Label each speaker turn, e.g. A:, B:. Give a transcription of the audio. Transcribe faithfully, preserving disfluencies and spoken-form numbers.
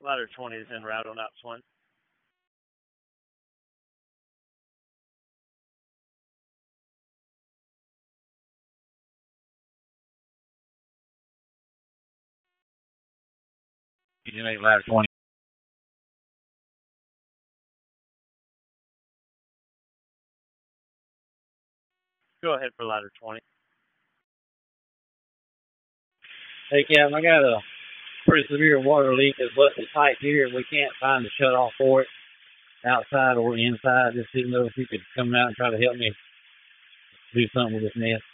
A: Ladder twenty is en route on ops one.
B: Agent eight, ladder twenty.
A: Go ahead for ladder twenty.
B: Hey, Captain, I got a pretty severe water leak that's busted pipe here, and we can't find the shut off for it outside or inside. Just didn't know if you could come out and try to help me do something with this mess.